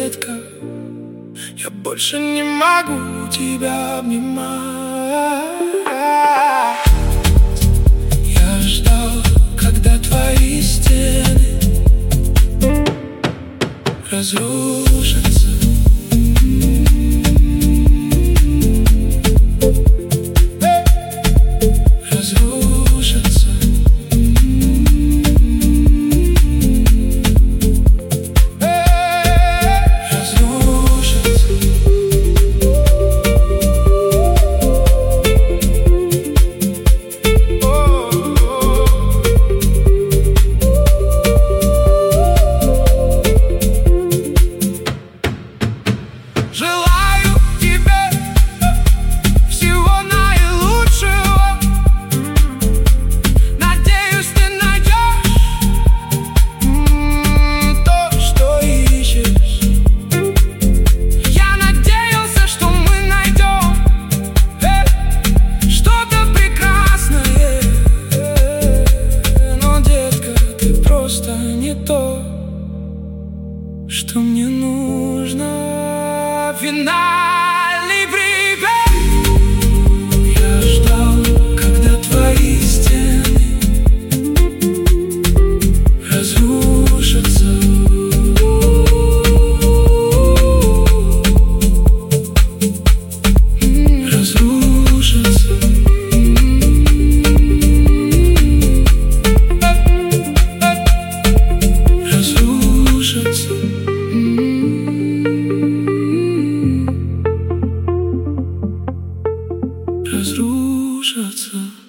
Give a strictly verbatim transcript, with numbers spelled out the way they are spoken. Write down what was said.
детка, я больше не могу тебя обнимать. Я ждал, когда твои стены разрушатся. Разрушатся. Желаю тебе всего наилучшего. Надеюсь, ты найдешь м-м, то, что ищешь. Я надеялся, что мы найдем э, что-то прекрасное, э, но, детка, ты просто не то, что мне нужно. Финальный припев. Я ждал, когда твои стены разрушатся. Разрушатся. Разрушатся. Разрушатся.